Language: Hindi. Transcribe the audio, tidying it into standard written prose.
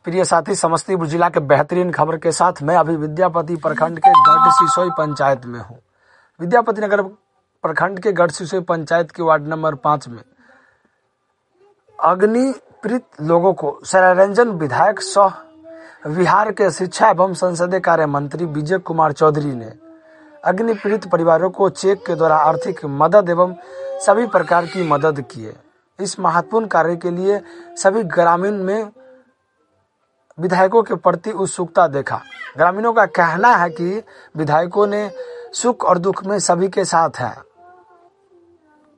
प्रिय साथी, समस्तीपुर जिला के बेहतरीन खबर के साथ मैं अभी विद्यापति प्रखंड के गढ़ सिसोई पंचायत में हूँ। विद्यापति नगर प्रखंड के गढ़ सिसोई पंचायत के वार्ड नंबर 5 में अग्नि पीड़ित लोगों को शरण्यरंजन विधायक सह बिहार के शिक्षा एवं संसदीय कार्य मंत्री विजय कुमार चौधरी ने अग्नि पीड़ित परिवारों को चेक के द्वारा आर्थिक मदद एवं सभी प्रकार की मदद किए। इस महत्वपूर्ण कार्य के लिए सभी ग्रामीण में विधायकों के प्रति उत्सुकता देखा। ग्रामीणों का कहना है कि विधायकों ने सुख और दुख में सभी के साथ हैं।